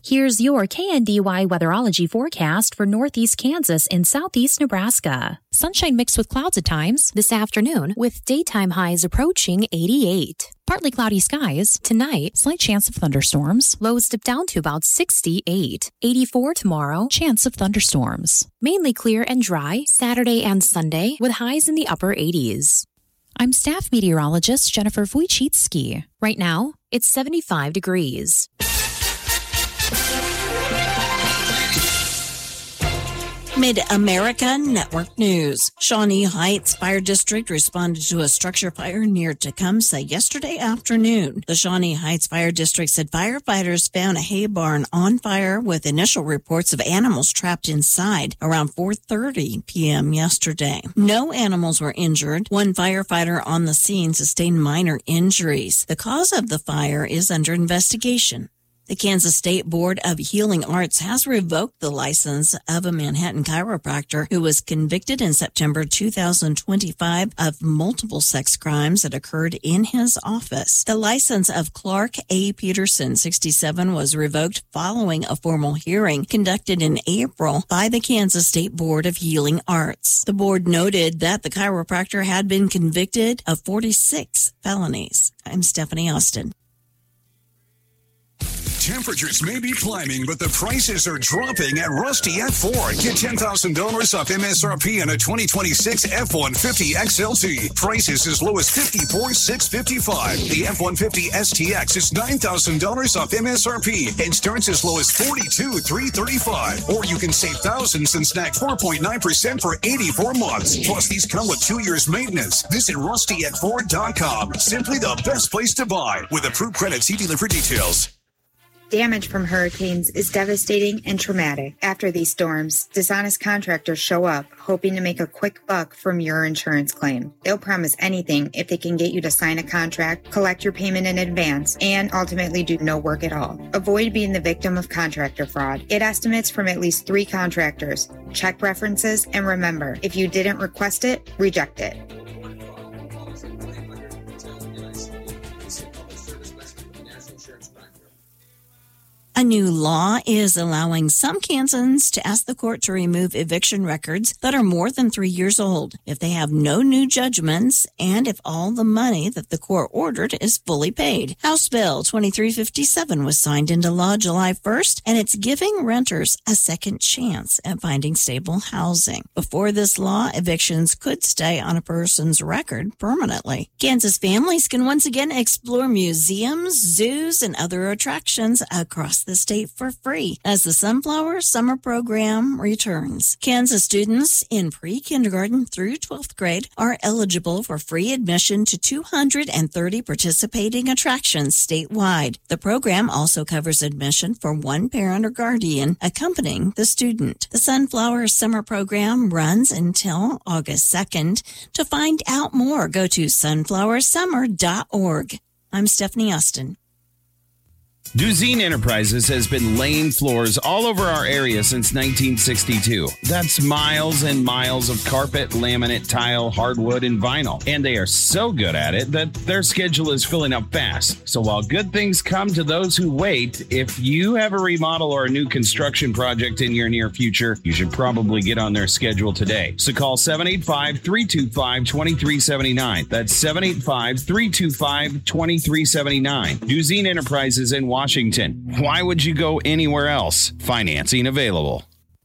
Here's your KNDY weatherology forecast for northeast Kansas and southeast Nebraska. Sunshine mixed with clouds at times this afternoon, with daytime highs approaching 88. Partly cloudy skies. Tonight, slight chance of thunderstorms. Lows dip down to about 68. 84 tomorrow, chance of thunderstorms. Mainly clear and dry Saturday and Sunday, with highs in the upper 80s. I'm staff meteorologist Jennifer Wojcicki. Right now, it's 75 degrees. Mid-America Network News. Shawnee Heights Fire District responded to a structure fire near Tecumseh yesterday afternoon. The Shawnee Heights Fire District said firefighters found a hay barn on fire with initial reports of animals trapped inside around 4:30 p.m. yesterday. No animals were injured. One firefighter on the scene sustained minor injuries. The cause of the fire is under investigation. The Kansas State Board of Healing Arts has revoked the license of a Manhattan chiropractor who was convicted in September 2025 of multiple sex crimes that occurred in his office. The license of Clark A. Peterson, 67, was revoked following a formal hearing conducted in April by the Kansas State Board of Healing Arts. The board noted that the chiropractor had been convicted of 46 felonies. I'm Stephanie Austin. Temperatures may be climbing, but the prices are dropping at Rusty at Ford. Get $10,000 off MSRP on a 2026 F-150 XLT. Prices as low as $54,655. The F-150 STX is $9,000 off MSRP and starts as low as $42,335. Or you can save thousands and snag 4.9% for 84 months. Plus, these come with 2 years maintenance. Visit RustyAtFord.com. Simply the best place to buy. With approved credit, see dealer for details. Damage from hurricanes is devastating and traumatic. After these storms, dishonest contractors show up, hoping to make a quick buck from your insurance claim. They'll promise anything if they can get you to sign a contract, collect your payment in advance, and ultimately do no work at all. Avoid being the victim of contractor fraud. Get estimates from at least 3 contractors. Check references, and remember, if you didn't request it, reject it. A new law is allowing some Kansans to ask the court to remove eviction records that are more than 3 years old if they have no new judgments and if all the money that the court ordered is fully paid. House Bill 2357 was signed into law July 1st, and it's giving renters a second chance at finding stable housing. Before this law, evictions could stay on a person's record permanently. Kansas families can once again explore museums, zoos, and other attractions across the state for free as the Sunflower Summer Program returns. Kansas students in pre-kindergarten through 12th grade are eligible for free admission to 230 participating attractions statewide. The program also covers admission for one parent or guardian accompanying the student. The Sunflower Summer Program runs until August 2nd. To find out more, go to sunflowersummer.org. I'm Stephanie Austin. Duzine Enterprises has been laying floors all over our area since 1962. That's miles and miles of carpet, laminate, tile, hardwood, and vinyl. And they are so good at it that their schedule is filling up fast. So while good things come to those who wait, if you have a remodel or a new construction project in your near future, you should probably get on their schedule today. So call 785-325-2379. That's 785-325-2379. Duzine Enterprises in Washington. Why would you go anywhere else? Financing available.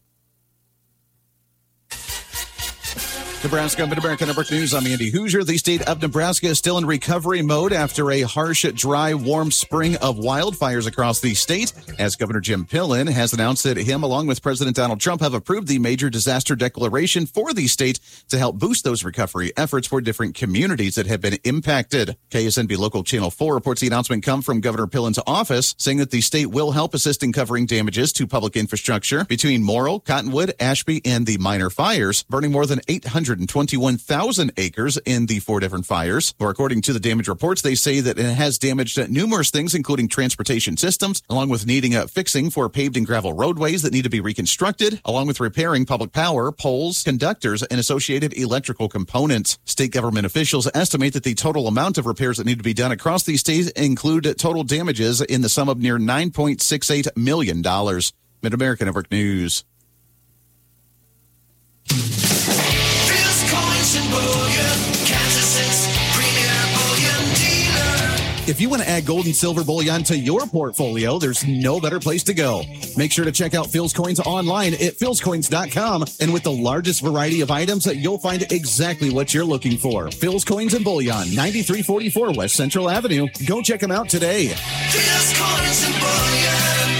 Nebraska Mid-America Network News. I'm Andy Hoosier. The state of Nebraska is still in recovery mode after a harsh, dry, warm spring of wildfires across the state, as Governor Jim Pillen has announced that him, along with President Donald Trump, have approved the major disaster declaration for the state to help boost those recovery efforts for different communities that have been impacted. KSNB Local Channel 4 reports the announcement come from Governor Pillen's office, saying that the state will help assist in covering damages to public infrastructure between Morrill, Cottonwood, Ashby, and the minor fires, burning more than 800 121,000 acres in the 4 different fires. Or according to the damage reports, they say that it has damaged numerous things, including transportation systems, along with needing fixing for paved and gravel roadways that need to be reconstructed, along with repairing public power, poles, conductors, and associated electrical components. State government officials estimate that the total amount of repairs that need to be done across these states include total damages in the sum of near $9.68 million. Mid-America Network News. If you want to add gold and silver bullion to your portfolio, there's no better place to go. Make sure to check out Phil's Coins online at philscoins.com. And with the largest variety of items, you'll find exactly what you're looking for. Phil's Coins and Bullion, 9344 West Central Avenue. Go check them out today. Phil's Coins and Bullion.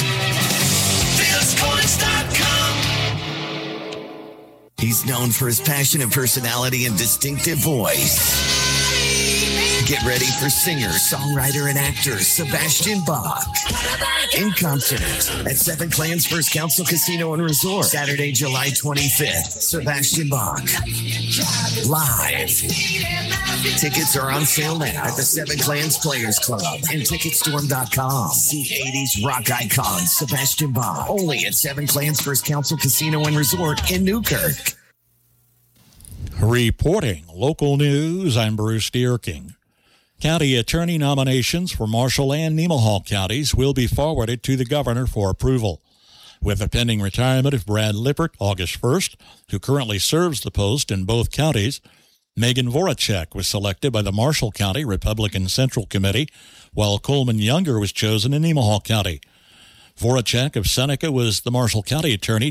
philscoins.com. He's known for his passionate personality and distinctive voice. Get ready for singer, songwriter, and actor Sebastian Bach in concert at Seven Clans First Council Casino and Resort, Saturday, July 25th. Sebastian Bach live. Tickets are on sale now at the Seven Clans Players Club and Ticketstorm.com. See 80s rock icon Sebastian Bach only at Seven Clans First Council Casino and Resort in Newkirk. Reporting local news, I'm Bruce Dierking. County attorney nominations for Marshall and Nemaha counties will be forwarded to the governor for approval. With the pending retirement of Brad Lippert August 1st, who currently serves the post in both counties, Megan Voracek was selected by the Marshall County Republican Central Committee, while Coleman Younger was chosen in Nemaha County. Voracek of Seneca was the Marshall County attorney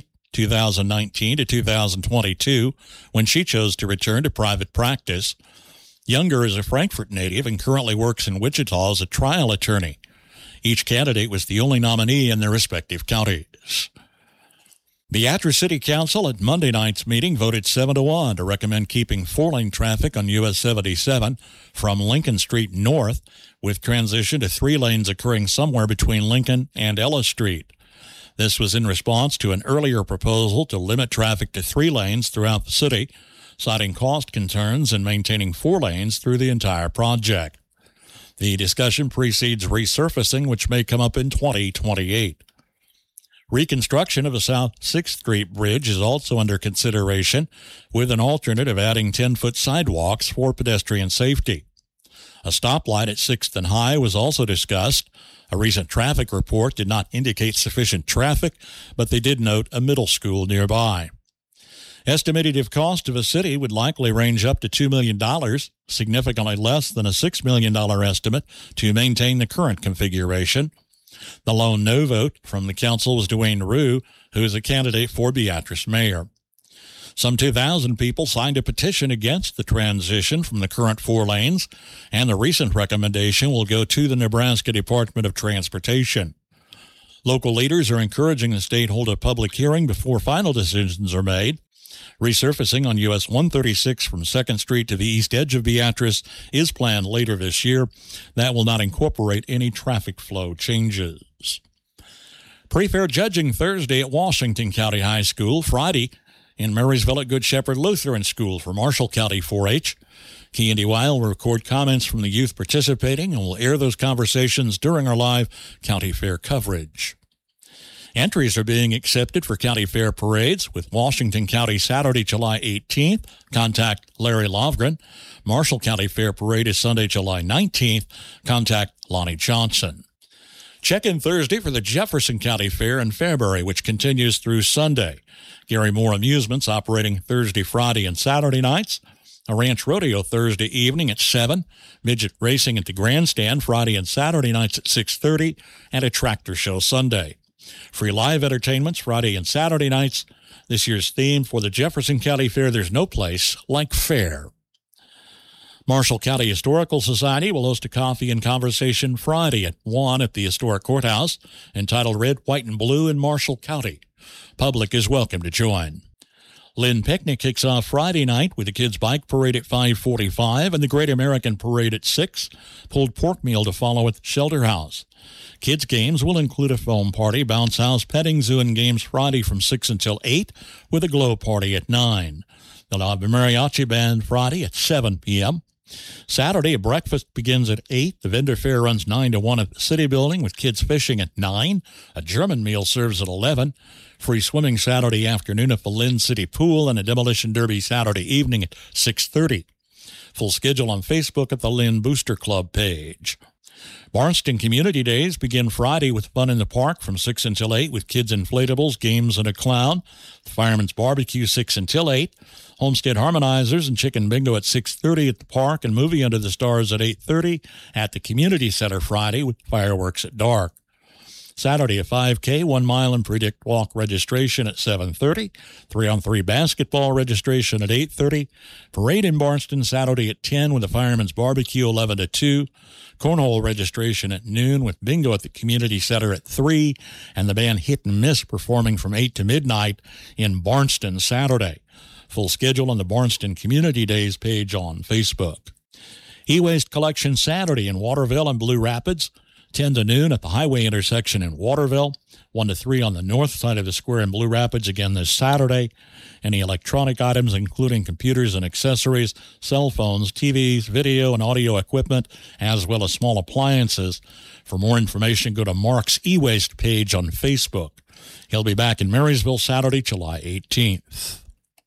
2019 to 2022 when she chose to return to private practice. Younger is a Frankfort native and currently works in Wichita as a trial attorney. Each candidate was the only nominee in their respective counties. Beatrice City Council at Monday night's meeting voted 7-1 to recommend keeping 4-lane traffic on US 77 from Lincoln Street north, with transition to 3 lanes occurring somewhere between Lincoln and Ellis Street. This was in response to an earlier proposal to limit traffic to 3 lanes throughout the city, citing cost concerns and maintaining 4 lanes through the entire project. The discussion precedes resurfacing, which may come up in 2028. Reconstruction of the South 6th Street Bridge is also under consideration, with an alternative adding 10-foot sidewalks for pedestrian safety. A stoplight at 6th and High was also discussed. A recent traffic report did not indicate sufficient traffic, but they did note a middle school nearby. Estimated cost of a city would likely range up to $2 million, significantly less than a $6 million estimate to maintain the current configuration. The lone no vote from the council was Dwayne Rue, who is a candidate for Beatrice mayor. Some 2,000 people signed a petition against the transition from the current 4 lanes, and the recent recommendation will go to the Nebraska Department of Transportation. Local leaders are encouraging the state hold a public hearing before final decisions are made. Resurfacing on US 136 from 2nd Street to the east edge of Beatrice is planned later this year. That will not incorporate any traffic flow changes. Pre-fair judging Thursday at Washington County High School, Friday in Marysville at Good Shepherd Lutheran School for Marshall County 4-H. KNDY will record comments from the youth participating and will air those conversations during our live county fair coverage. Entries are being accepted for county fair parades with Washington County Saturday, July 18th. Contact Larry Lovgren. Marshall County Fair Parade is Sunday, July 19th. Contact Lonnie Johnson. Check-in Thursday for the Jefferson County Fair in Fairbury, which continues through Sunday. Gary Moore Amusements operating Thursday, Friday, and Saturday nights. A ranch rodeo Thursday evening at 7, midget racing at the grandstand Friday and Saturday nights at 6:30, and a tractor show Sunday. Free live entertainments Friday and Saturday nights. This year's theme for the Jefferson County Fair, there's no place like fair. Marshall County Historical Society will host a coffee and conversation Friday at 1 at the Historic Courthouse, entitled Red, White, and Blue in Marshall County. Public is welcome to join. Lynn Picnic kicks off Friday night with the Kids Bike Parade at 5:45 and the Great American Parade at 6. Pulled pork meal to follow at Shelter House. Kids' games will include a foam party, bounce house, petting zoo, and games Friday from 6 until 8 with a glow party at 9. They'll have a mariachi band Friday at 7 p.m. Saturday, a breakfast begins at 8. The vendor fair runs 9 to 1 at the City Building with kids fishing at 9. A German meal serves at 11. Free swimming Saturday afternoon at the Lynn City Pool and a demolition derby Saturday evening at 6:30. Full schedule on Facebook at the Lynn Booster Club page. Barnston Community Days begin Friday with fun in the park from 6 until 8 with kids' inflatables, games, and a clown. The Fireman's Barbecue 6 until 8. Homestead Harmonizers and Chicken Bingo at 6:30 at the park and Movie Under the Stars at 8:30 at the Community Center Friday with fireworks at dark. Saturday, a 5K, 1 mile and Predict Walk registration at 7:30. 3-on-3 basketball registration at 8:30. Parade in Barnston Saturday at 10 with the Fireman's Barbecue 11 to 2. Cornhole registration at noon with bingo at the Community Center at 3. And the band Hit and Miss performing from 8 to midnight in Barnston Saturday. Full schedule on the Barnston Community Days page on Facebook. E-Waste Collection Saturday in Waterville and Blue Rapids. 10 to noon at the highway intersection in Waterville, 1 to 3 on the north side of the square in Blue Rapids again this Saturday. Any electronic items, including computers and accessories, cell phones, TVs, video and audio equipment, as well as small appliances. For more information, go to Mark's E-Waste page on Facebook. He'll be back in Marysville Saturday, July 18th.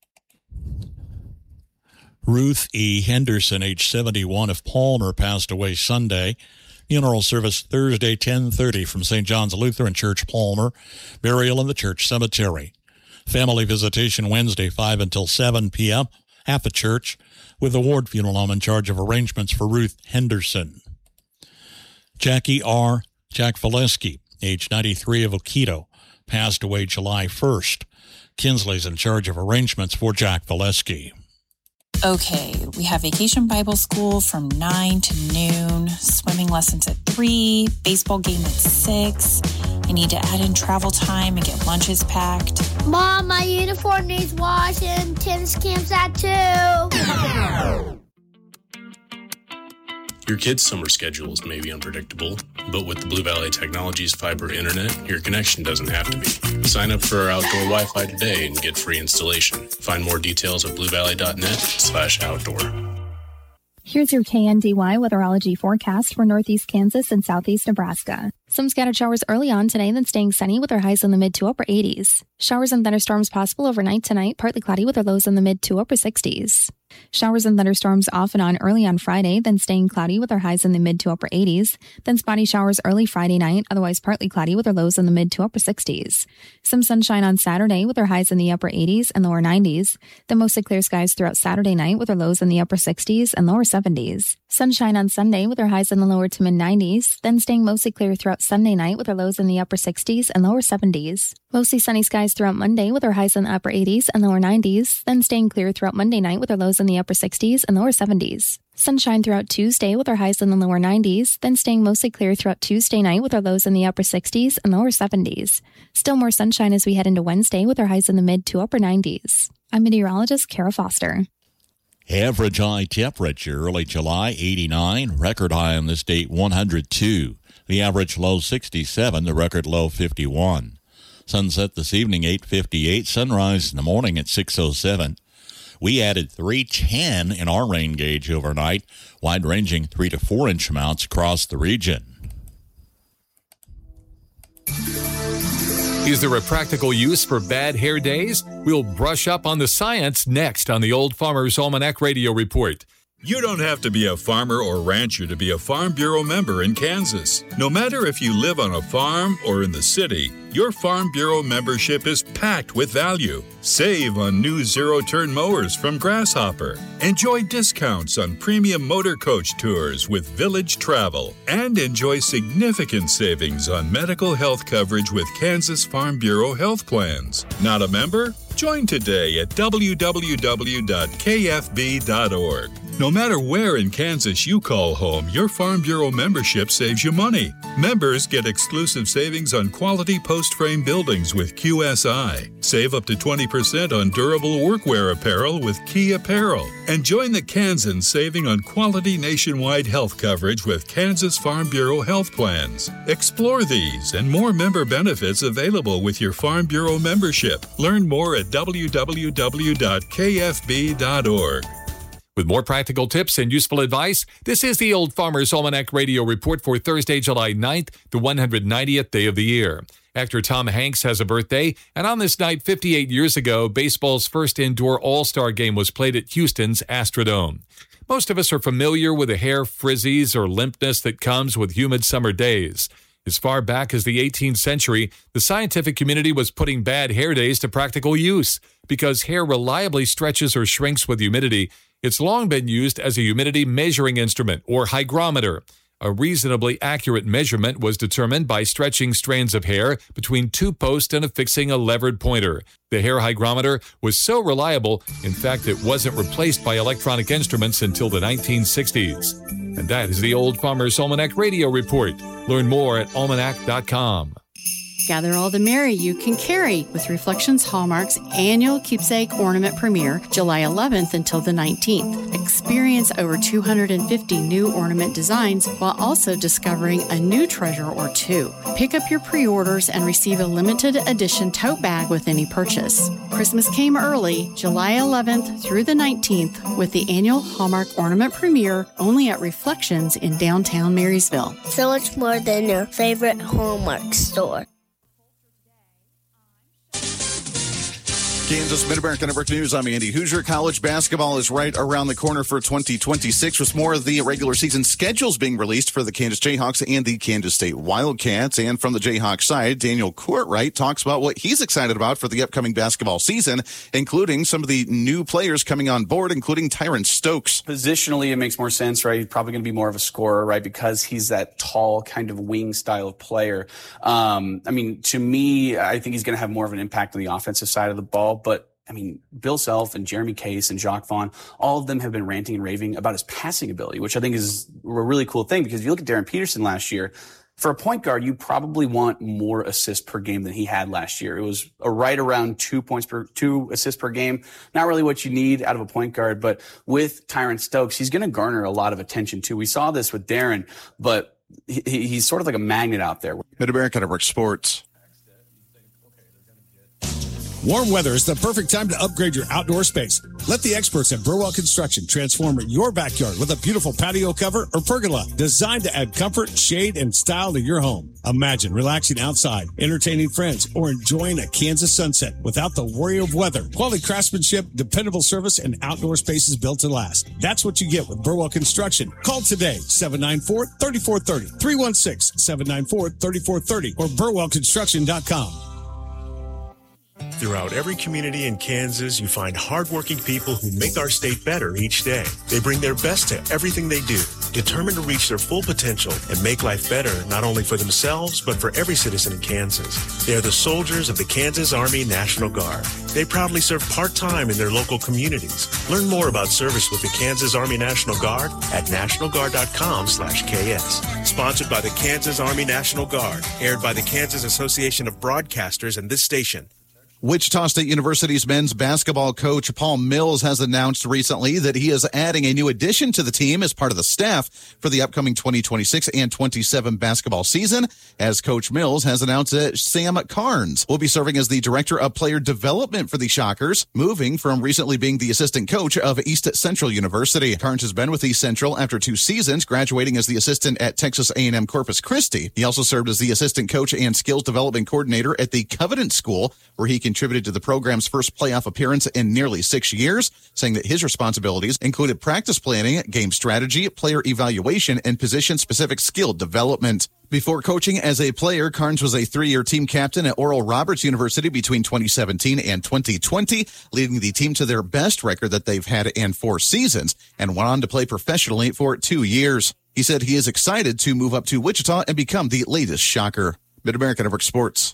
Ruth E. Henderson, age 71, of Palmer, passed away Sunday. Funeral service Thursday, 10:30 from St. John's Lutheran Church, Palmer. Burial in the church cemetery. Family visitation Wednesday, 5 until 7 p.m. at the church, with the Ward Funeral Home in charge of arrangements for Ruth Henderson. Jackie R. Jack Valesky, age 93, of Oquito, passed away July 1st. Kinsley's in charge of arrangements for Jack Valesky. Okay, we have Vacation Bible School from 9 to noon, swimming lessons at 3, baseball game at 6. I need to add in travel time and get lunches packed. Mom, my uniform needs washing. Tennis camp's at 2. Your kid's summer schedules may be unpredictable, but with the Blue Valley Technologies fiber internet, your connection doesn't have to be. Sign up for our outdoor Wi-Fi today and get free installation. Find more details at bluevalley.net/outdoor. Here's your KNDY weatherology forecast for northeast Kansas and southeast Nebraska. Some scattered showers early on today, then staying sunny with our highs in the mid to upper 80s. Showers and thunderstorms possible overnight tonight, partly cloudy with our lows in the mid to upper 60s. Showers and thunderstorms off and on early on Friday, then staying cloudy with our highs in the mid to upper 80s. Then spotty showers early Friday night, otherwise partly cloudy with our lows in the mid to upper 60s. Some sunshine on Saturday with our highs in the upper 80s and lower 90s. Then mostly clear skies throughout Saturday night with our lows in the upper 60s and lower 70s. Sunshine on Sunday with our highs in the lower to mid 90s. Then staying mostly clear throughout Sunday night with our lows in the upper 60s and lower 70s. Mostly sunny skies throughout Monday with our highs in the upper 80s and lower 90s. Then staying clear throughout Monday night with our lows in the upper 60s and lower 70s. Sunshine throughout Tuesday with our highs in the lower 90s, then staying mostly clear throughout Tuesday night with our lows in the upper 60s and lower 70s. Still more sunshine as we head into Wednesday with our highs in the mid to upper 90s. I'm meteorologist Kara Foster. Average high temperature early July 89, record high on this date 102. The average low 67, the record low 51. Sunset this evening 8:58, sunrise in the morning at 6:07. We added 310 in our rain gauge overnight, wide-ranging 3 to 4 inch amounts across the region. Is there a practical use for bad hair days? We'll brush up on the science next on the Old Farmer's Almanac Radio Report. You don't have to be a farmer or rancher to be a Farm Bureau member in Kansas. No matter if you live on a farm or in the city, your Farm Bureau membership is packed with value. Save on new zero-turn mowers from Grasshopper. Enjoy discounts on premium motor coach tours with Village Travel. And enjoy significant savings on medical health coverage with Kansas Farm Bureau health plans. Not a member? Join today at www.kfb.org. No matter where in Kansas you call home, your Farm Bureau membership saves you money. Members get exclusive savings on quality post-frame buildings with QSI. Save up to 20% on durable workwear apparel with Key Apparel. And join the Kansans saving on quality nationwide health coverage with Kansas Farm Bureau health plans. Explore these and more member benefits available with your Farm Bureau membership. Learn more at www.kfb.org. With more practical tips and useful advice, this is the Old Farmer's Almanac Radio Report for Thursday, July 9th, the 190th day of the year. Actor Tom Hanks has a birthday, and on this night 58 years ago, baseball's first indoor All-Star game was played at Houston's Astrodome. Most of us are familiar with the hair frizzies or limpness that comes with humid summer days. As far back as the 18th century, the scientific community was putting bad hair days to practical use. Because hair reliably stretches or shrinks with humidity, it's long been used as a humidity measuring instrument, or hygrometer. A reasonably accurate measurement was determined by stretching strands of hair between two posts and affixing a levered pointer. The hair hygrometer was so reliable, in fact, it wasn't replaced by electronic instruments until the 1960s. And that is the Old Farmer's Almanac Radio Report. Learn more at almanac.com. Gather all the merry you can carry with Reflections Hallmark's annual Keepsake Ornament Premiere, July 11th until the 19th. Experience over 250 new ornament designs while also discovering a new treasure or two. Pick up your pre-orders and receive a limited edition tote bag with any purchase. Christmas came early, July 11th through the 19th, with the annual Hallmark Ornament Premiere only at Reflections in downtown Marysville. So much more than your favorite Hallmark store. Kansas Mid-America Network News. I'm Andy Hoosier. College basketball is right around the corner for 2026, with more of the regular season schedules being released for the Kansas Jayhawks and the Kansas State Wildcats. And from the Jayhawks side, Daniel Courtwright talks about what he's excited about for the upcoming basketball season, including some of the new players coming on board, including Tyron Stokes. Positionally, it makes more sense, right? He's probably going to be more of a scorer, right? Because he's that tall kind of wing style of player. To me, I think he's going to have more of an impact on the offensive side of the ball. But, Bill Self and Jeremy Case and Jacques Vaughn, all of them have been ranting and raving about his passing ability, which I think is a really cool thing, because if you look at Darren Peterson last year, for a point guard, you probably want more assists per game than he had last year. It was right around 2 assists per game. Not really what you need out of a point guard, but with Tyron Stokes, he's going to garner a lot of attention too. We saw this with Darren, but he's sort of like a magnet out there. Mid-America Network Sports. Warm weather is the perfect time to upgrade your outdoor space. Let the experts at Burwell Construction transform your backyard with a beautiful patio cover or pergola designed to add comfort, shade, and style to your home. Imagine relaxing outside, entertaining friends, or enjoying a Kansas sunset without the worry of weather. Quality craftsmanship, dependable service, and outdoor spaces built to last. That's what you get with Burwell Construction. Call today, 794-3430, 316-794-3430, or burwellconstruction.com. Throughout every community in Kansas, you find hardworking people who make our state better each day. They bring their best to everything they do, determined to reach their full potential and make life better not only for themselves, but for every citizen in Kansas. They are the soldiers of the Kansas Army National Guard. They proudly serve part-time in their local communities. Learn more about service with the Kansas Army National Guard at nationalguard.com/KS. Sponsored by the Kansas Army National Guard. Aired by the Kansas Association of Broadcasters and this station. Wichita State University's men's basketball coach Paul Mills has announced recently that he is adding a new addition to the team as part of the staff for the upcoming 2026 and 27 basketball season. As Coach Mills has announced that Sam Carnes will be serving as the director of player development for the Shockers, moving from recently being the assistant coach of East Central University. Carnes has been with East Central after 2 seasons, graduating as the assistant at Texas A&M Corpus Christi. He also served as the assistant coach and skills development coordinator at the Covenant School, where he contributed to the program's first playoff appearance in nearly 6 years, saying that his responsibilities included practice planning, game strategy, player evaluation, and position-specific skill development. Before coaching as a player, Carnes was a 3-year team captain at Oral Roberts University between 2017 and 2020, leading the team to their best record that they've had in 4 seasons, and went on to play professionally for 2 years. He said he is excited to move up to Wichita and become the latest Shocker. Mid-America Network Sports.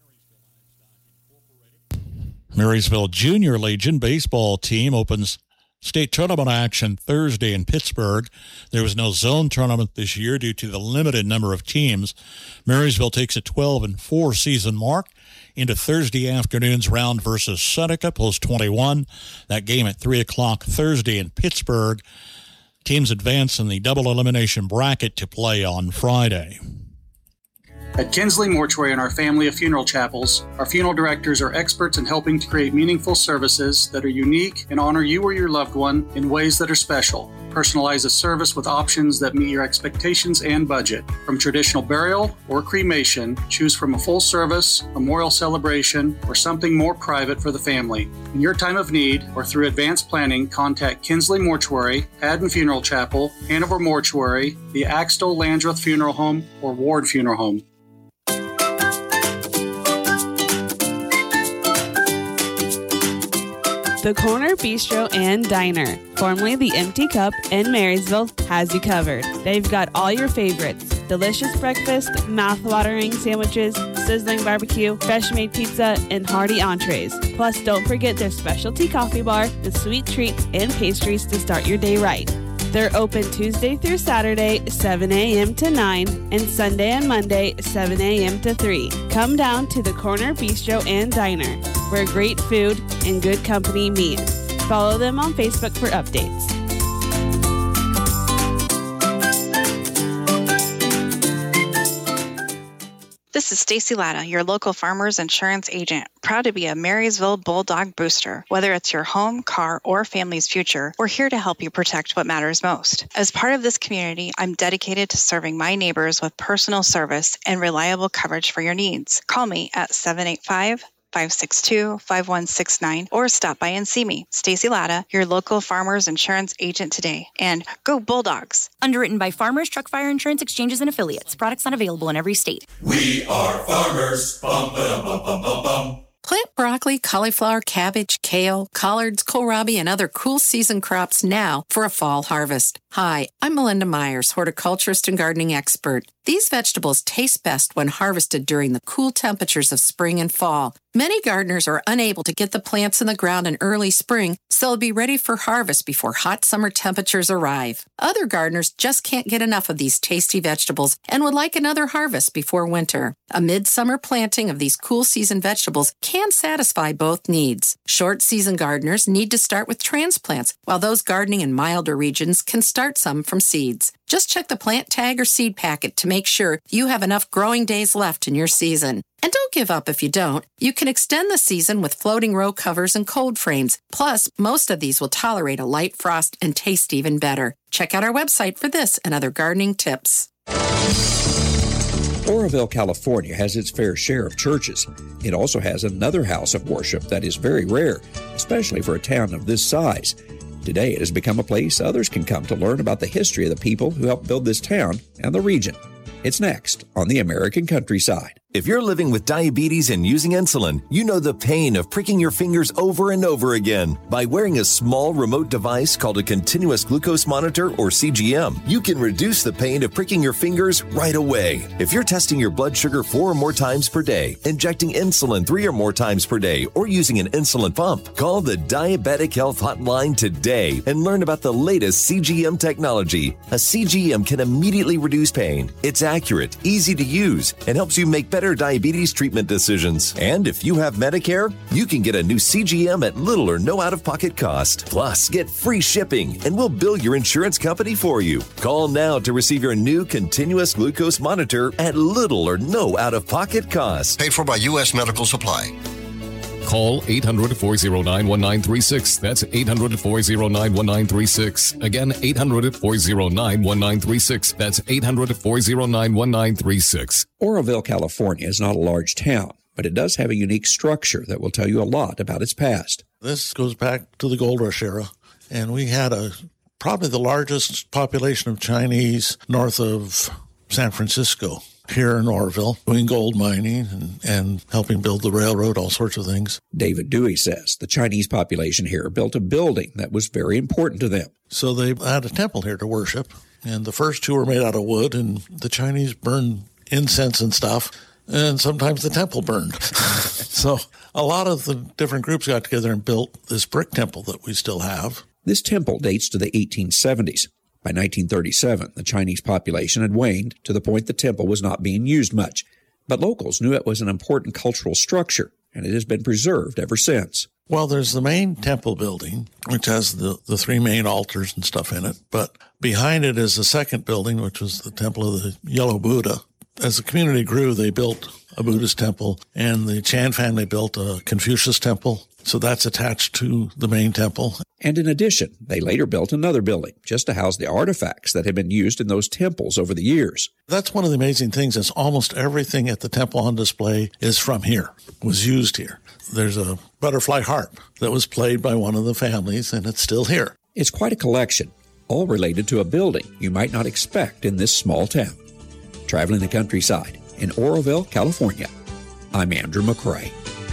Marysville Junior Legion baseball team opens State tournament action Thursday in Pittsburgh. There was no zone tournament this year due to the limited number of teams. Marysville takes a 12-4 season mark into Thursday afternoon's round versus Seneca, Post 21. That game at 3 o'clock Thursday in Pittsburgh. Teams advance in the double elimination bracket to play on Friday. At Kinsley Mortuary and our family of funeral chapels, our funeral directors are experts in helping to create meaningful services that are unique and honor you or your loved one in ways that are special. Personalize a service with options that meet your expectations and budget. From traditional burial or cremation, choose from a full service, memorial celebration, or something more private for the family. In your time of need or through advanced planning, contact Kinsley Mortuary, Haddon Funeral Chapel, Hanover Mortuary, the Axtell Landreth Funeral Home, or Ward Funeral Home. The Corner Bistro and Diner, formerly the Empty Cup in Marysville, has you covered. They've got all your favorites: delicious breakfast, mouth-watering sandwiches, sizzling barbecue, fresh-made pizza, and hearty entrees. Plus, don't forget their specialty coffee bar with sweet treats and pastries to start your day right. They're open Tuesday through Saturday, 7 a.m. to 9, and Sunday and Monday, 7 a.m. to 3. Come down to the Corner Bistro and Diner, where great food and good company meet. Follow them on Facebook for updates. This is Stacy Latta, your local farmer's insurance agent. Proud to be a Marysville Bulldog booster. Whether it's your home, car, or family's future, we're here to help you protect what matters most. As part of this community, I'm dedicated to serving my neighbors with personal service and reliable coverage for your needs. Call me at 785-562-5169 or stop by and see me. Stacy Latta, your local farmer's insurance agent today. And go Bulldogs. Underwritten by Farmers Truck Fire Insurance Exchanges and Affiliates. Products not available in every state. We are farmers. Bum, ba, bum, bum, bum, bum. Plant broccoli, cauliflower, cabbage, kale, collards, kohlrabi, and other cool season crops now for a fall harvest. Hi, I'm Melinda Myers, horticulturist and gardening expert. These vegetables taste best when harvested during the cool temperatures of spring and fall. Many gardeners are unable to get the plants in the ground in early spring, so they'll be ready for harvest before hot summer temperatures arrive. Other gardeners just can't get enough of these tasty vegetables and would like another harvest before winter. A midsummer planting of these cool season vegetables can satisfy both needs. Short season gardeners need to start with transplants, while those gardening in milder regions can start some from seeds. Just check the plant tag or seed packet to make sure you have enough growing days left in your season. And don't give up if you don't. You can extend the season with floating row covers and cold frames. Plus, most of these will tolerate a light frost and taste even better. Check out our website for this and other gardening tips. Oroville, California has its fair share of churches. It also has another house of worship that is very rare, especially for a town of this size. Today, it has become a place others can come to learn about the history of the people who helped build this town and the region. It's next on the American Countryside. If you're living with diabetes and using insulin, you know the pain of pricking your fingers over and over again. By wearing a small remote device called a continuous glucose monitor, or CGM, you can reduce the pain of pricking your fingers right away. If you're testing your blood sugar 4 or more times per day, injecting insulin 3 or more times per day, or using an insulin pump, call the Diabetic Health Hotline today and learn about the latest CGM technology. A CGM can immediately reduce pain. It's accurate, easy to use, and helps you make better diabetes treatment decisions. And if you have Medicare, you can get a new CGM at little or no out-of-pocket cost. Plus, get free shipping, and we'll bill your insurance company for you. Call now to receive your new continuous glucose monitor at little or no out-of-pocket cost. Paid for by U.S. Medical Supply. Call 800-409-1936. That's 800-409-1936. Again, 800-409-1936. That's 800-409-1936. Oroville, California is not a large town, but it does have a unique structure that will tell you a lot about its past. This goes back to the Gold Rush era, and we had probably the largest population of Chinese north of San Francisco. Here in Oroville, doing gold mining and helping build the railroad, all sorts of things. David Dewey says the Chinese population here built a building that was very important to them. So they had a temple here to worship, and the first two were made out of wood, and the Chinese burned incense and stuff, and sometimes the temple burned. So a lot of the different groups got together and built this brick temple that we still have. This temple dates to the 1870s. By 1937, the Chinese population had waned to the point the temple was not being used much. But locals knew it was an important cultural structure, and it has been preserved ever since. Well, there's the main temple building, which has the three main altars and stuff in it. But behind it is the second building, which was the Temple of the Yellow Buddha. As the community grew, they built a Buddhist temple, and the Chan family built a Confucius temple. So that's attached to the main temple. And in addition, they later built another building just to house the artifacts that had been used in those temples over the years. That's one of the amazing things is almost everything at the temple on display is from here, was used here. There's a butterfly harp that was played by one of the families, and it's still here. It's quite a collection, all related to a building you might not expect in this small town. Traveling the countryside in Oroville, California, I'm Andrew McCrae.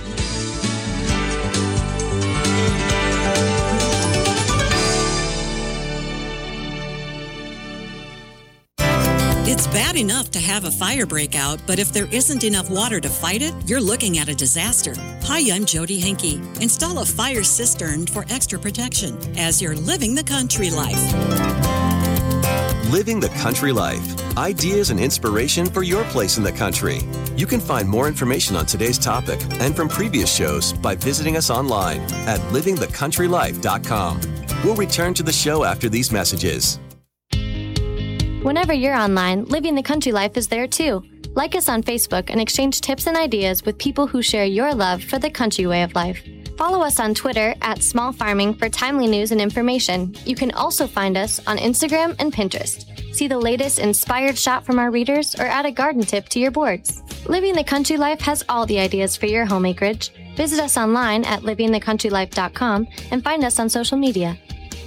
It's bad enough to have a fire break out, but if there isn't enough water to fight it, you're looking at a disaster. Hi, I'm Jody Henke. Install a fire cistern for extra protection as you're living the country life. Living the country life. Ideas and inspiration for your place in the country. You can find more information on today's topic and from previous shows by visiting us online at livingthecountrylife.com. We'll return to the show after these messages. Whenever you're online, Living the Country Life is there too. Like us on Facebook and exchange tips and ideas with people who share your love for the country way of life. Follow us on Twitter at Small Farming for timely news and information. You can also find us on Instagram and Pinterest. See the latest inspired shot from our readers or add a garden tip to your boards. Living the Country Life has all the ideas for your home acreage. Visit us online at livingthecountrylife.com and find us on social media.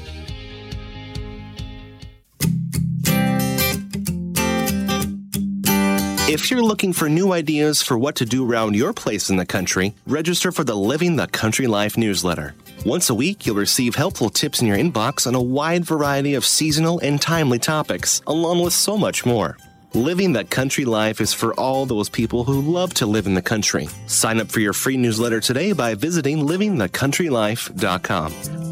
If you're looking for new ideas for what to do around your place in the country, register for the Living the Country Life newsletter. Once a week, you'll receive helpful tips in your inbox on a wide variety of seasonal and timely topics, along with so much more. Living the Country Life is for all those people who love to live in the country. Sign up for your free newsletter today by visiting livingthecountrylife.com.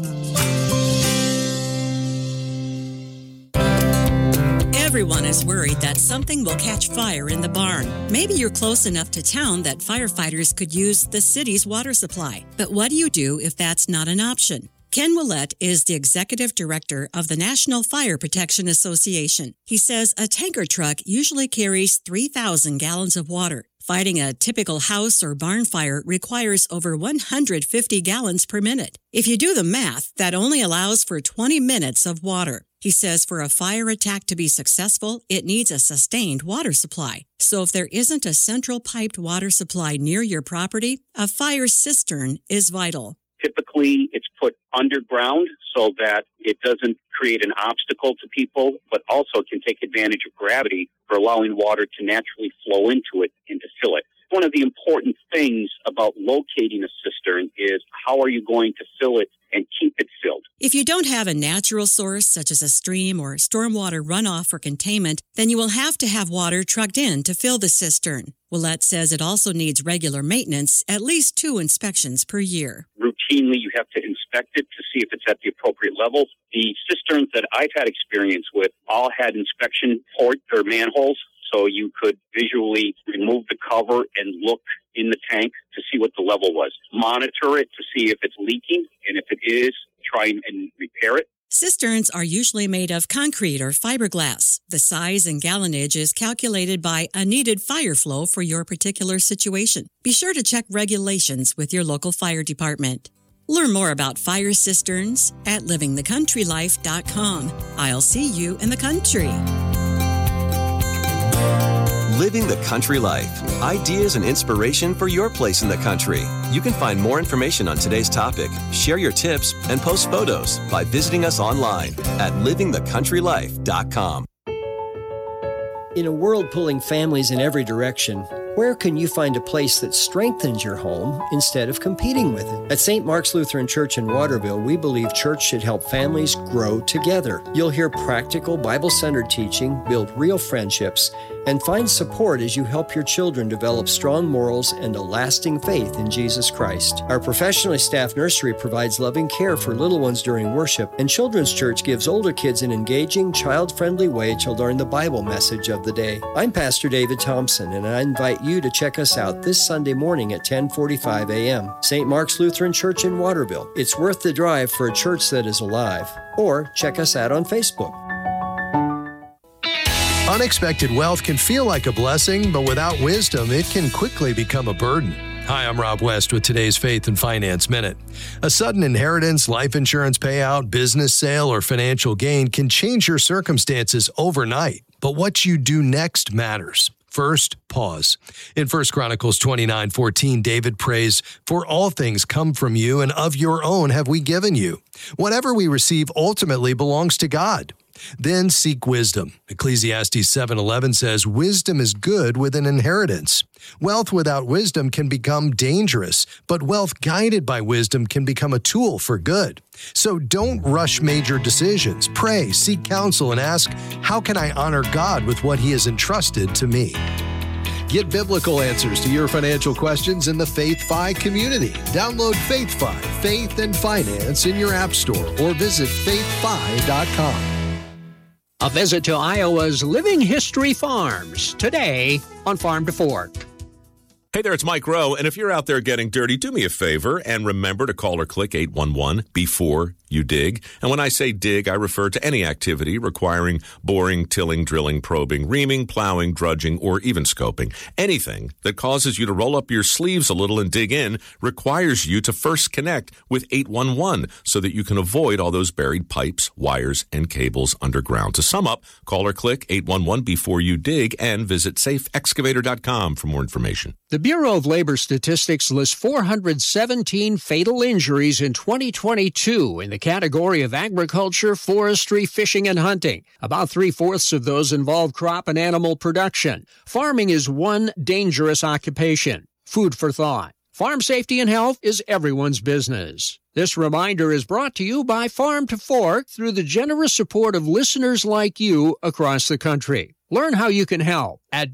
Everyone is worried that something will catch fire in the barn. Maybe you're close enough to town that firefighters could use the city's water supply. But what do you do if that's not an option? Ken Willett is the executive director of the National Fire Protection Association. He says a tanker truck usually carries 3,000 gallons of water. Fighting a typical house or barn fire requires over 150 gallons per minute. If you do the math, that only allows for 20 minutes of water. He says for a fire attack to be successful, it needs a sustained water supply. So if there isn't a central piped water supply near your property, a fire cistern is vital. Typically, it's put underground so that it doesn't create an obstacle to people, but also can take advantage of gravity for allowing water to naturally flow into it and to fill it. One of the important things about locating a cistern is how are you going to fill it and keep it filled. If you don't have a natural source, such as a stream or stormwater runoff for containment, then you will have to have water trucked in to fill the cistern. Willett says it also needs regular maintenance, at least 2 inspections per year. Routinely, you have to inspect it to see if it's at the appropriate level. The cisterns that I've had experience with all had inspection port or manholes, so you could visually remove the cover and look in the tank to see what the level was. Monitor it to see if it's leaking, and if it is, try and repair it. Cisterns are usually made of concrete or fiberglass. The size and gallonage is calculated by a needed fire flow for your particular situation. Be sure to check regulations with your local fire department. Learn more about fire cisterns at livingthecountrylife.com. I'll see you in the country. Living the Country Life. Ideas and inspiration for your place in the country. You can find more information on today's topic, share your tips, and post photos by visiting us online at livingthecountrylife.com. In a world pulling families in every direction, where can you find a place that strengthens your home instead of competing with it? At St. Mark's Lutheran Church in Waterville, we believe church should help families grow together. You'll hear practical, Bible-centered teaching, build real friendships, and find support as you help your children develop strong morals and a lasting faith in Jesus Christ. Our professionally staffed nursery provides loving care for little ones during worship, and Children's Church gives older kids an engaging, child-friendly way to learn the Bible message of the day. I'm Pastor David Thompson, and I invite you to check us out this Sunday morning at 10:45 a.m. St. Mark's Lutheran Church in Waterville. It's worth the drive for a church that is alive. Or check us out on Facebook. Unexpected wealth can feel like a blessing, but without wisdom, it can quickly become a burden. Hi, I'm Rob West with today's Faith and Finance Minute. A sudden inheritance, life insurance payout, business sale, or financial gain can change your circumstances overnight. But what you do next matters. First, pause. In 1 Chronicles 29:14, David prays, "For all things come from you, and of your own have we given you. Whatever we receive ultimately belongs to God." Then seek wisdom. Ecclesiastes 7:11 says, "Wisdom is good with an inheritance." Wealth without wisdom can become dangerous, but wealth guided by wisdom can become a tool for good. So don't rush major decisions. Pray, seek counsel, and ask, how can I honor God with what He has entrusted to me? Get biblical answers to your financial questions in the Faith Fi community. Download Faith Fi, Faith and Finance in your app store or visit faithfi.com. A visit to Iowa's Living History Farms today on Farm to Fork. Hey there, it's Mike Rowe, and if you're out there getting dirty, do me a favor and remember to call or click 811 before you dig. And when I say dig, I refer to any activity requiring boring, tilling, drilling, probing, reaming, plowing, drudging, or even scoping. Anything that causes you to roll up your sleeves a little and dig in requires you to first connect with 811 so that you can avoid all those buried pipes, wires, and cables underground. To sum up, call or click 811 before you dig and visit safeexcavator.com for more information. The Bureau of Labor Statistics lists 417 fatal injuries in 2022 in the category of agriculture, forestry, fishing, and hunting. About 3/4 of those involve crop and animal production. Farming is one dangerous occupation. Food for thought. Farm safety and health is everyone's business. This reminder is brought to you by Farm to Fork through the generous support of listeners like you across the country. Learn how you can help at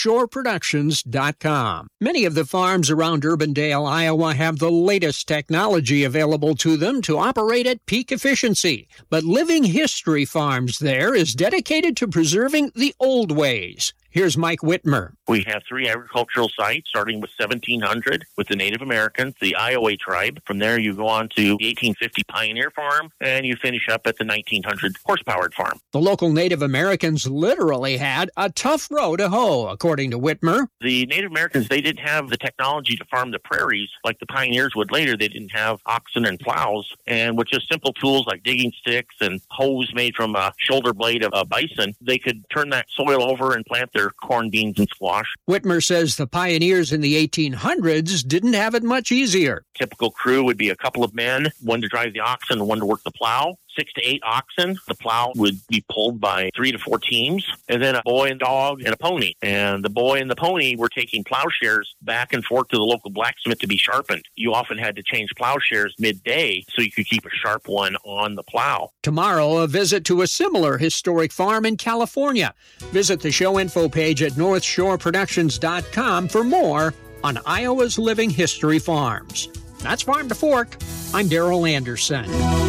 NorthshoreProductions.com. Many of the farms around Urbandale, Iowa have the latest technology available to them to operate at peak efficiency. But Living History Farms there is dedicated to preserving the old ways. Here's Mike Whitmer. We have 3 agricultural sites, starting with 1700 with the Native Americans, the Iowa tribe. From there, you go on to the 1850 Pioneer Farm, and you finish up at the 1900 horse-powered farm. The local Native Americans literally had a tough row to hoe, according to Whitmer. The Native Americans, they didn't have the technology to farm the prairies like the pioneers would later. They didn't have oxen and plows, and with just simple tools like digging sticks and hoes made from a shoulder blade of a bison, they could turn that soil over and plant their corn, beans, and squash. Whitmer says the pioneers in the 1800s didn't have it much easier. Typical crew would be a couple of men, one to drive the oxen and one to work the plow. 6 to 8 oxen. The plow would be pulled by 3 to 4 teams, and then a boy and dog and a pony. And the boy and the pony were taking plowshares back and forth to the local blacksmith to be sharpened. You often had to change plowshares midday so you could keep a sharp one on the plow. Tomorrow, a visit to a similar historic farm in California. Visit the show info page at NorthshoreProductions.com for more on Iowa's Living History Farms. That's Farm to Fork. I'm Darrell Anderson.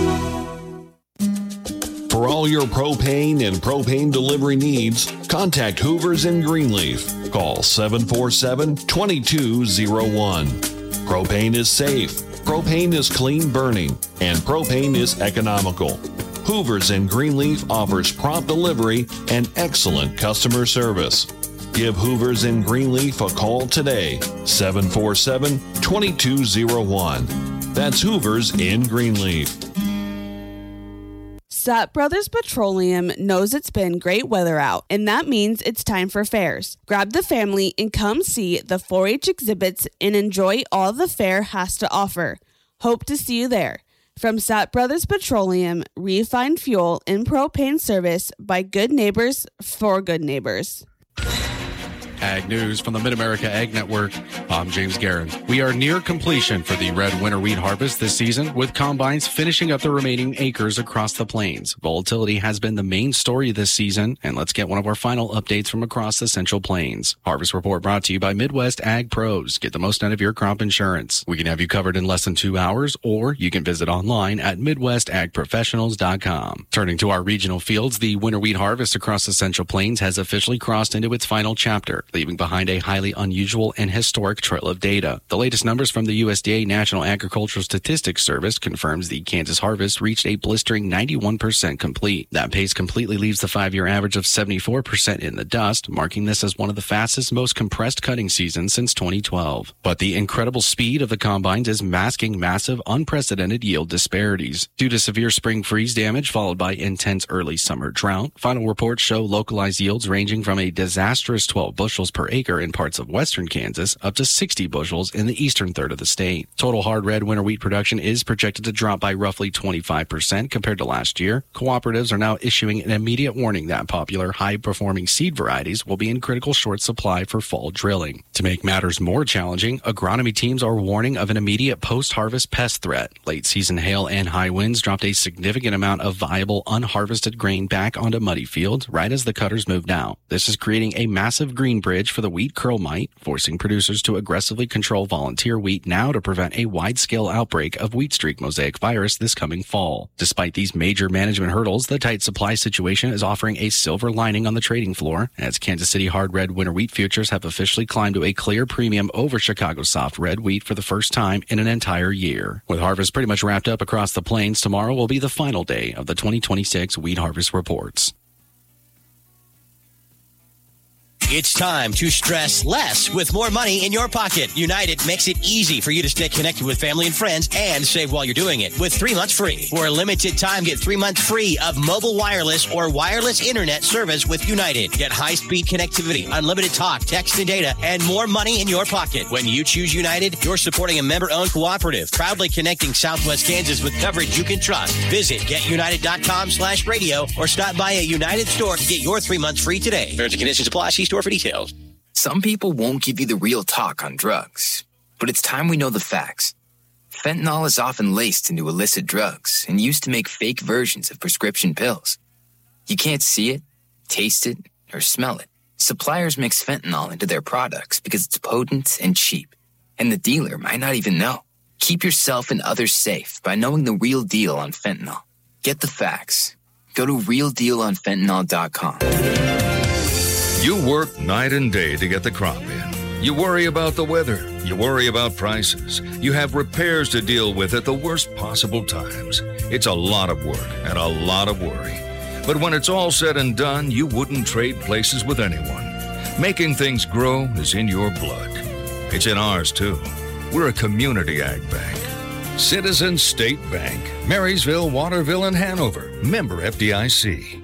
For all your propane and propane delivery needs, contact Hoovers in Greenleaf. Call 747-2201. Propane is safe, propane is clean burning, and propane is economical. Hoovers in Greenleaf offers prompt delivery and excellent customer service. Give Hoovers in Greenleaf a call today, 747-2201. That's Hoovers in Greenleaf. Sapp Brothers Petroleum knows it's been great weather out, and that means it's time for fairs. Grab the family and come see the 4-H exhibits and enjoy all the fair has to offer. Hope to see you there. From Sapp Brothers Petroleum, refined fuel and propane service by good neighbors for good neighbors. Ag News from the Mid-America Ag Network. I'm James Guerin. We are near completion for the red winter wheat harvest this season, with combines finishing up the remaining acres across the plains. Volatility has been the main story this season, and let's get one of our final updates from across the Central Plains. Harvest Report brought to you by Midwest Ag Pros. Get the most out of your crop insurance. We can have you covered in less than 2 hours, or you can visit online at MidwestAgProfessionals.com. Turning to our regional fields, the winter wheat harvest across the Central Plains has officially crossed into its final chapter, leaving behind a highly unusual and historic trail of data. The latest numbers from the USDA National Agricultural Statistics Service confirms the Kansas harvest reached a blistering 91% complete. That pace completely leaves the 5-year average of 74% in the dust, marking this as one of the fastest, most compressed cutting seasons since 2012. But the incredible speed of the combines is masking massive, unprecedented yield disparities. Due to severe spring freeze damage followed by intense early summer drought, final reports show localized yields ranging from a disastrous 12 bushels per acre in parts of western Kansas up to 60 bushels in the eastern third of the state. Total hard red winter wheat production is projected to drop by roughly 25% compared to last year. Cooperatives are now issuing an immediate warning that popular high-performing seed varieties will be in critical short supply for fall drilling. To make matters more challenging, agronomy teams are warning of an immediate post-harvest pest threat. Late-season hail and high winds dropped a significant amount of viable unharvested grain back onto muddy fields right as the cutters moved out. This is creating a massive green bridge for the wheat curl mite, forcing producers to aggressively control volunteer wheat now to prevent a wide-scale outbreak of wheat streak mosaic virus this coming fall. Despite these major management hurdles, the tight supply situation is offering a silver lining on the trading floor, as Kansas City hard red winter wheat futures have officially climbed to a clear premium over Chicago soft red wheat for the first time in an entire year. With harvest pretty much wrapped up across the plains, tomorrow will be the final day of the 2026 wheat harvest reports. It's time to stress less with more money in your pocket. United makes it easy for you to stay connected with family and friends and save while you're doing it with 3 months free. For a limited time, get 3 months free of mobile wireless or wireless internet service with United. Get high-speed connectivity, unlimited talk, text, and data, and more money in your pocket. When you choose United, you're supporting a member-owned cooperative, proudly connecting Southwest Kansas with coverage you can trust. Visit getunited.com/radio or stop by a United store to get your 3 months free today. Terms and conditions apply. See store for details. Some people won't give you the real talk on drugs, but it's time we know the facts. Fentanyl is often laced into illicit drugs and used to make fake versions of prescription pills. You can't see it, taste it, or smell it. Suppliers mix fentanyl into their products because it's potent and cheap, and the dealer might not even know. Keep yourself and others safe by knowing the real deal on fentanyl. Get the facts. Go to realdealonfentanyl.com. You work night and day to get the crop in. You worry about the weather. You worry about prices. You have repairs to deal with at the worst possible times. It's a lot of work and a lot of worry. But when it's all said and done, you wouldn't trade places with anyone. Making things grow is in your blood. It's in ours, too. We're a community ag bank. Citizens State Bank. Marysville, Waterville, and Hanover. Member FDIC.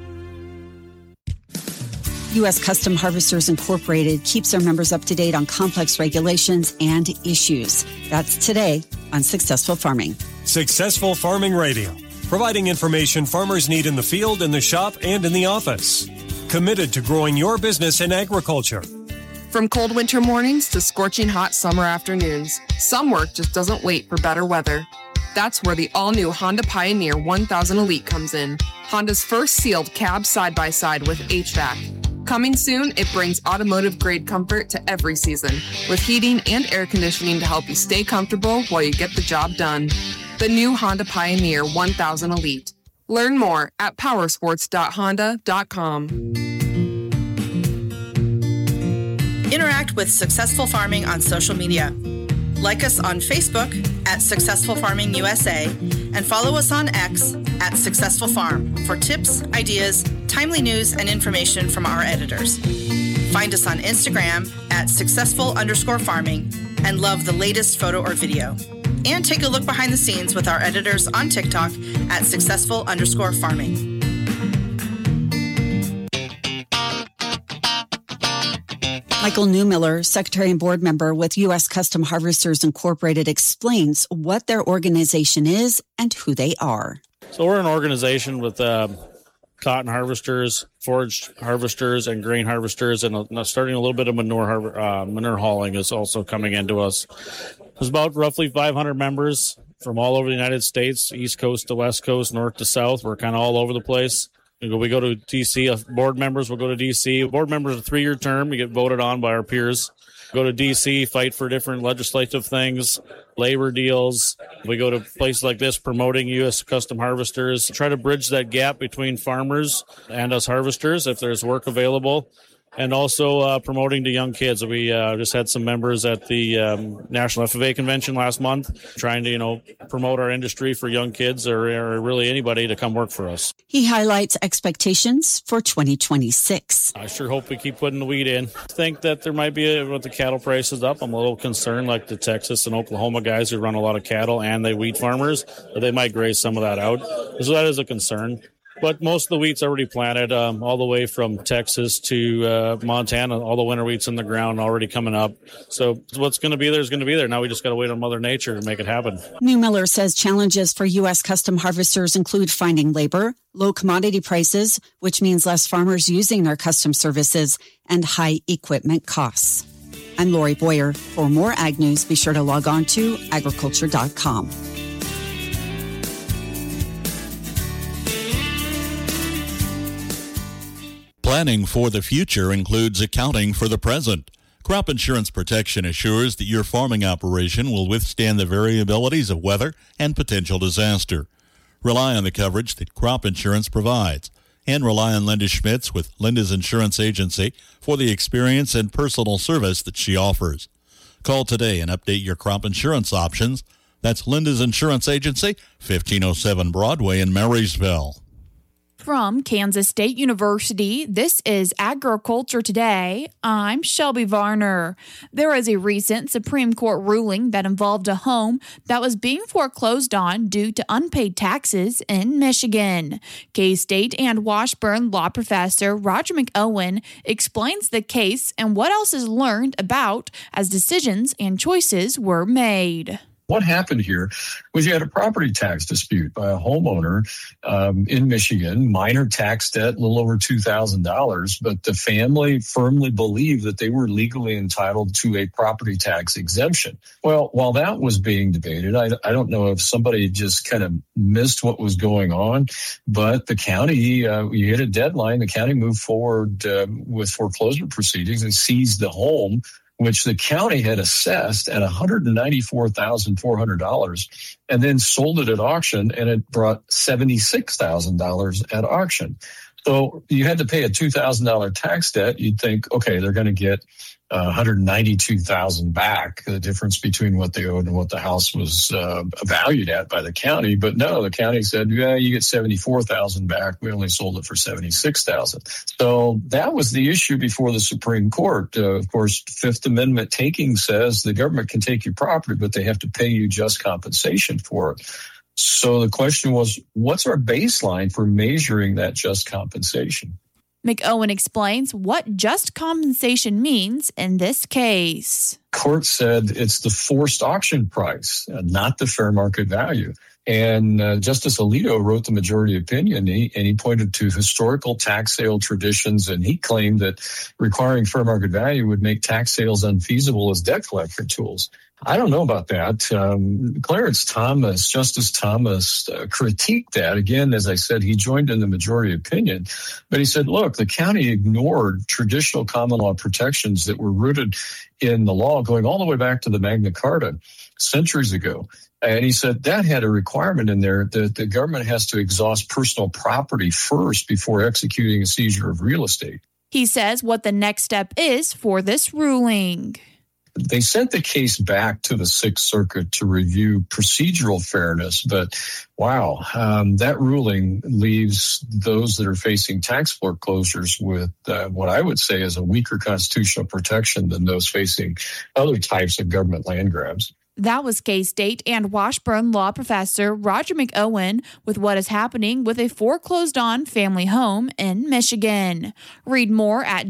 U.S. Custom Harvesters Incorporated keeps their members up to date on complex regulations and issues. That's today on Successful Farming. Successful Farming Radio, providing information farmers need in the field, in the shop, and in the office. Committed to growing your business in agriculture. From cold winter mornings to scorching hot summer afternoons, some work just doesn't wait for better weather. That's where the all-new Honda Pioneer 1000 Elite comes in. Honda's first sealed cab side-by-side with HVAC. Coming soon, it brings automotive-grade comfort to every season, with heating and air conditioning to help you stay comfortable while you get the job done. The new Honda Pioneer 1000 Elite. Learn more at powersports.honda.com. Interact with Successful Farming on social media. Like us on Facebook at Successful Farming USA and follow us on X at Successful Farm for tips, ideas, timely news, and information from our editors. Find us on Instagram at successful_farming and love the latest photo or video. And take a look behind the scenes with our editors on TikTok at successful_farming. Michael Newmiller, Secretary and Board Member with U.S. Custom Harvesters Incorporated, explains what their organization is and who they are. So we're an organization with cotton harvesters, forage harvesters, and grain harvesters, and starting a little bit of manure hauling is also coming into us. There's about roughly 500 members from all over the United States, East Coast to West Coast, North to South. We're kind of all over the place. We go to D.C. Board members will go to D.C. Board members a 3-year term. You get voted on by our peers. Go to D.C., fight for different legislative things, labor deals. We go to places like this promoting U.S. custom harvesters, try to bridge that gap between farmers and us harvesters if there's work available. And also promoting to young kids. We just had some members at the National FFA Convention last month trying to, promote our industry for young kids or really anybody to come work for us. He highlights expectations for 2026. I sure hope we keep putting the wheat in. I think that there might be, with the cattle prices up, I'm a little concerned, like the Texas and Oklahoma guys who run a lot of cattle and they wheat farmers, that they might graze some of that out. So that is a concern. But most of the wheat's already planted, all the way from Texas to Montana. All the winter wheat's in the ground already coming up. So what's going to be there is going to be there. Now we just got to wait on Mother Nature to make it happen. Neumiller says challenges for U.S. custom harvesters include finding labor, low commodity prices, which means less farmers using their custom services, and high equipment costs. I'm Lori Boyer. For more Ag News, be sure to log on to agriculture.com. Planning for the future includes accounting for the present. Crop insurance protection assures that your farming operation will withstand the variabilities of weather and potential disaster. Rely on the coverage that crop insurance provides, and rely on Linda Schmitz with Linda's Insurance Agency for the experience and personal service that she offers. Call today and update your crop insurance options. That's Linda's Insurance Agency, 1507 Broadway in Marysville. From Kansas State University, this is Agriculture Today. I'm Shelby Varner. There is a recent Supreme Court ruling that involved a home that was being foreclosed on due to unpaid taxes in Michigan. K-State and Washburn law professor Roger McOwen explains the case and what else is learned about as decisions and choices were made. What happened here was you had a property tax dispute by a homeowner in Michigan, minor tax debt, a little over $2,000, but the family firmly believed that they were legally entitled to a property tax exemption. Well, while that was being debated, I don't know if somebody just kind of missed what was going on, but the county, you hit a deadline, the county moved forward with foreclosure proceedings and seized the home, which the county had assessed at $194,400 and then sold it at auction, and it brought $76,000 at auction. So you had to pay a $2,000 tax debt. You'd think, okay, they're going to get $192,000 back, the difference between what they owed and what the house was valued at by the county. But no, the county said, yeah, you get $74,000 back. We only sold it for $76,000. So that was the issue before the Supreme Court. Of course, Fifth Amendment taking says the government can take your property, but they have to pay you just compensation for it. So the question was, what's our baseline for measuring that just compensation? McOwen explains what just compensation means in this case. Court said it's the forced auction price, not the fair market value. And Justice Alito wrote the majority opinion, and he pointed to historical tax sale traditions, and he claimed that requiring fair market value would make tax sales unfeasible as debt collection tools. I don't know about that. Justice Thomas critiqued that. Again, as I said, he joined in the majority opinion, but he said, look, the county ignored traditional common law protections that were rooted in the law going all the way back to the Magna Carta centuries ago. And he said that had a requirement in there that the government has to exhaust personal property first before executing a seizure of real estate. He says what the next step is for this ruling. They sent the case back to the Sixth Circuit to review procedural fairness, but wow, that ruling leaves those that are facing tax foreclosures with what I would say is a weaker constitutional protection than those facing other types of government land grabs. That was K-State and Washburn law professor Roger McOwen with what is happening with a foreclosed-on family home in Michigan. Read more at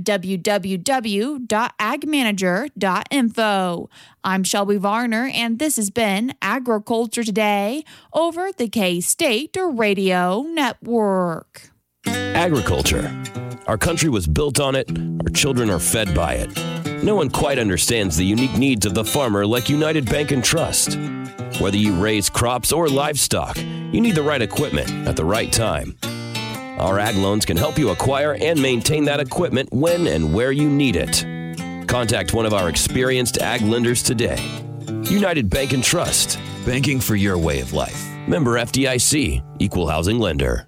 www.agmanager.info. I'm Shelby Varner, and this has been Agriculture Today over the K-State Radio Network. Agriculture. Our country was built on it. Our children are fed by it. No one quite understands the unique needs of the farmer like United Bank and Trust. Whether you raise crops or livestock, you need the right equipment at the right time. Our ag loans can help you acquire and maintain that equipment when and where you need it. Contact one of our experienced ag lenders today. United Bank and Trust. Banking for your way of life. Member FDIC. Equal housing lender.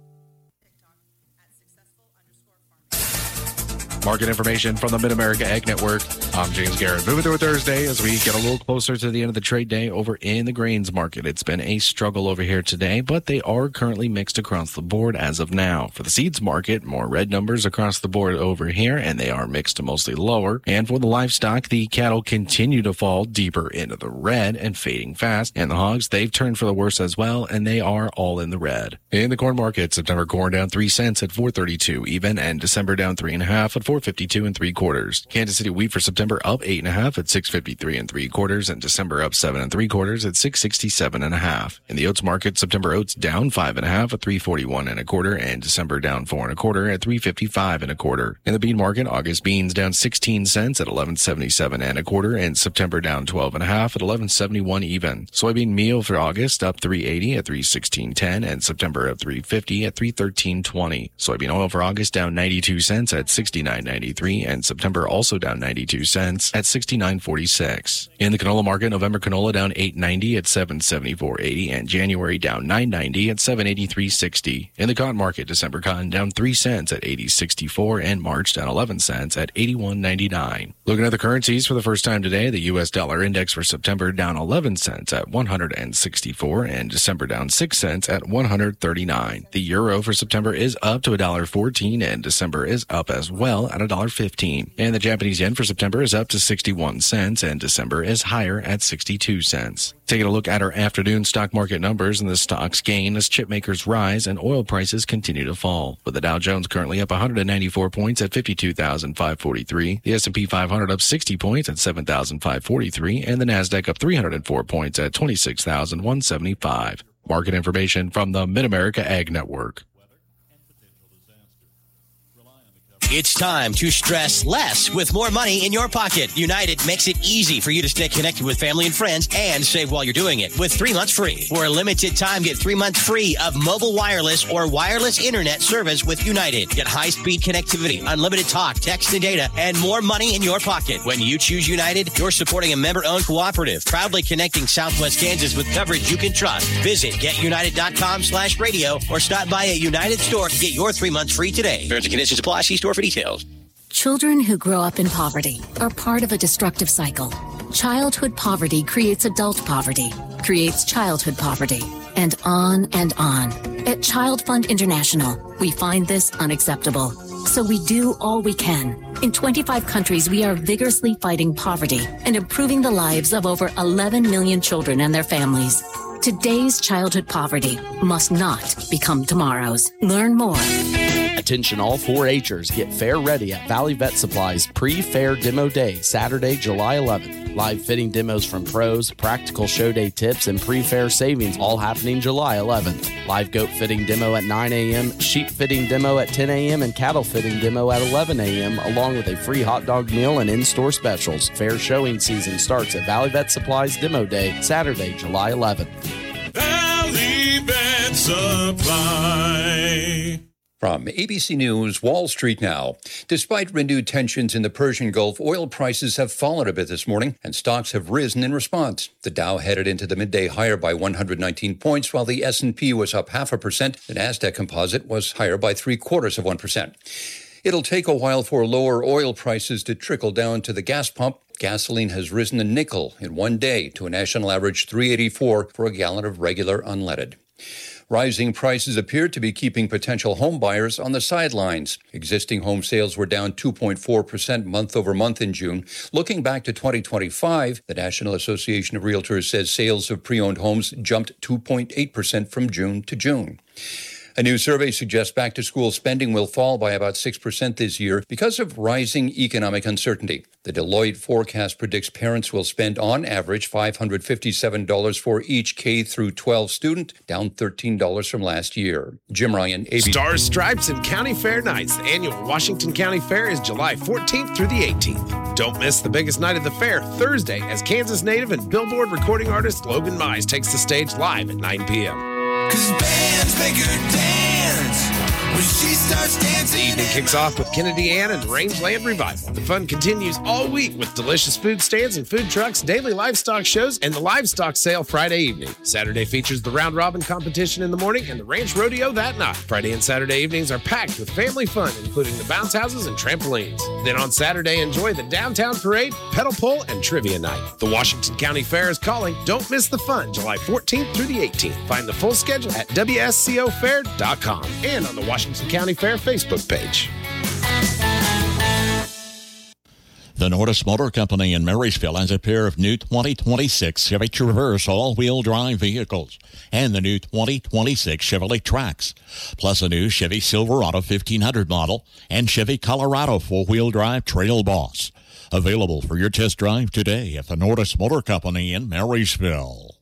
Market information from the Mid-America Ag Network. I'm James Garrett. Moving through a Thursday as we get a little closer to the end of the trade day over in the grains market. It's been a struggle over here today, but they are currently mixed across the board as of now. For the seeds market, more red numbers across the board over here, and they are mixed to mostly lower. And for the livestock, the cattle continue to fall deeper into the red and fading fast. And the hogs, they've turned for the worse as well, and they are all in the red. In the corn market, September corn down 3 cents at $4.32 even, and December down 3.5 at $4.52 3/4. Kansas City wheat for September up 8.5 at $6.53 3/4, and December up 7 3/4 at $6.67.5. In the oats market, September oats down 5.5 at $3.41 1/4, and December down 4 1/4 at $3.55 1/4. In the bean market, August beans down 16 cents at $11.77 1/4, and September down 12.5 at $11.71 even. Soybean meal for August up $3.80 at $3.16.10, and September up $3.50 at $3.13.20. Soybean oil for August down 92 cents at $69.93, and September also down 92 cents at $69.46. In the canola market, November canola down $8.90 at $7.74.80, and January down $9.90 at $7.83.60. In the cotton market, December cotton down 3 cents at $80.64, and March down 11 cents at $81.99. Looking at the currencies for the first time today, the U.S. dollar index for September down 11 cents at 164, and December down 6 cents at 139. The euro for September is up to $1.14, and December is up as well at $1.15. And the Japanese yen for September is up to 61 cents, and December is higher at 62 cents. Taking a look at our afternoon stock market numbers, and the stocks gain as chip makers rise and oil prices continue to fall. With the Dow Jones currently up 194 points at 52,543, the S&P 500 up 60 points at 7,543, and the Nasdaq up 304 points at 26,175. Market information from the Mid-America Ag Network. It's time to stress less with more money in your pocket. United makes it easy for you to stay connected with family and friends and save while you're doing it with 3 months free. For a limited time, get 3 months free of mobile wireless or wireless internet service with United. Get high-speed connectivity, unlimited talk, text, and data, and more money in your pocket. When you choose United, you're supporting a member-owned cooperative, proudly connecting Southwest Kansas with coverage you can trust. Visit getunited.com/radio or stop by a United store to get your 3 months free today. Terms and conditions apply. See store for details. Children who grow up in poverty are part of a destructive cycle. Childhood poverty creates adult poverty, creates childhood poverty, and on and on. At Child Fund International, we find this unacceptable. So we do all we can. In 25 countries, we are vigorously fighting poverty and improving the lives of over 11 million children and their families. Today's childhood poverty must not become tomorrow's. Learn more. Attention all 4-Hers, get fair ready at Valley Vet Supply's Pre-Fair Demo Day, Saturday, July 11th. Live fitting demos from pros, practical show day tips, and pre-fair savings all happening July 11th. Live goat fitting demo at 9 a.m., sheep fitting demo at 10 a.m., and cattle fitting demo at 11 a.m., along with a free hot dog meal and in-store specials. Fair showing season starts at Valley Vet Supply's Demo Day, Saturday, July 11th. Valley Vet Supply. From ABC News, Wall Street now. Despite renewed tensions in the Persian Gulf, oil prices have fallen a bit this morning, and stocks have risen in response. The Dow headed into the midday higher by 119 points, while the S&P was up 0.5%. The Nasdaq Composite was higher by 0.75%. It'll take a while for lower oil prices to trickle down to the gas pump. Gasoline has risen a nickel in one day to a national average $3.84 for a gallon of regular unleaded. Rising prices appear to be keeping potential home buyers on the sidelines. Existing home sales were down 2.4% month over month in June. Looking back to 2025, the National Association of Realtors says sales of pre-owned homes jumped 2.8% from June to June. A new survey suggests back-to-school spending will fall by about 6% this year because of rising economic uncertainty. The Deloitte forecast predicts parents will spend on average $557 for each K through 12 student, down $13 from last year. Jim Ryan, ABC. Stars, Stripes, and County Fair Nights. The annual Washington County Fair is July 14th through the 18th. Don't miss the biggest night of the fair, Thursday, as Kansas native and Billboard recording artist Logan Mize takes the stage live at 9 p.m. 'Cause bands make her dance when she starts dancing. The evening kicks off with Kennedy Ann and Rangeland Revival. The fun continues all week with delicious food stands and food trucks, daily livestock shows, and the livestock sale Friday evening. Saturday features the round robin competition in the morning and the ranch rodeo that night. Friday and Saturday evenings are packed with family fun, including the bounce houses and trampolines. Then on Saturday, enjoy the downtown parade, pedal pull, and trivia night. The Washington County Fair is calling. Don't miss the fun, July 14th through the 18th. Find the full schedule at WSCOfair.com and on the Washington County Fair Facebook page. The Nordis Motor Company in Marysville has a pair of new 2026 Chevy Traverse all-wheel drive vehicles and the new 2026 Chevrolet Trax, plus a new Chevy Silverado 1500 model and Chevy Colorado four-wheel drive Trail Boss. Available for your test drive today at the Nordis Motor Company in Marysville.